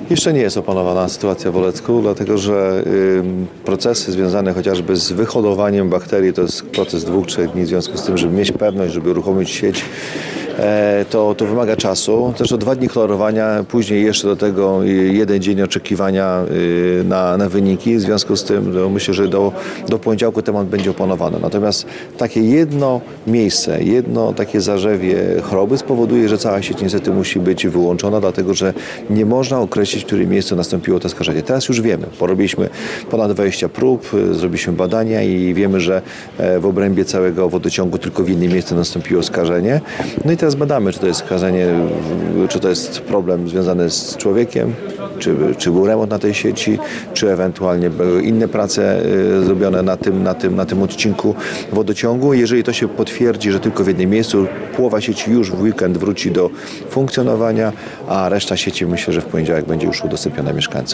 Jeszcze nie jest opanowana sytuacja w Olecku, dlatego że procesy związane chociażby z wyhodowaniem bakterii to jest proces 2-3 dni, w związku z tym, żeby mieć pewność, żeby uruchomić sieć, to wymaga czasu. Też o 2 dni chlorowania, później jeszcze do tego 1 dzień oczekiwania na wyniki. W związku z tym myślę, że do poniedziałku temat będzie opanowany. Natomiast takie jedno miejsce, jedno takie zarzewie choroby spowoduje, że cała sieć niestety musi być wyłączona, dlatego że nie można określić, w którym miejscu nastąpiło to skażenie. Teraz już wiemy, porobiliśmy ponad 20 prób, zrobiliśmy badania i wiemy, że w obrębie całego wodociągu tylko w jednym miejscu nastąpiło skażenie. No i teraz badamy, czy to jest skażenie, czy to jest problem związany z człowiekiem, czy był remont na tej sieci, czy ewentualnie były inne prace zrobione na tym odcinku wodociągu. Jeżeli to się potwierdzi, że tylko w jednym miejscu, połowa sieci już w weekend wróci do funkcjonowania, a reszta sieci myślę, że w poniedziałek będzie już udostępniona mieszkańcom.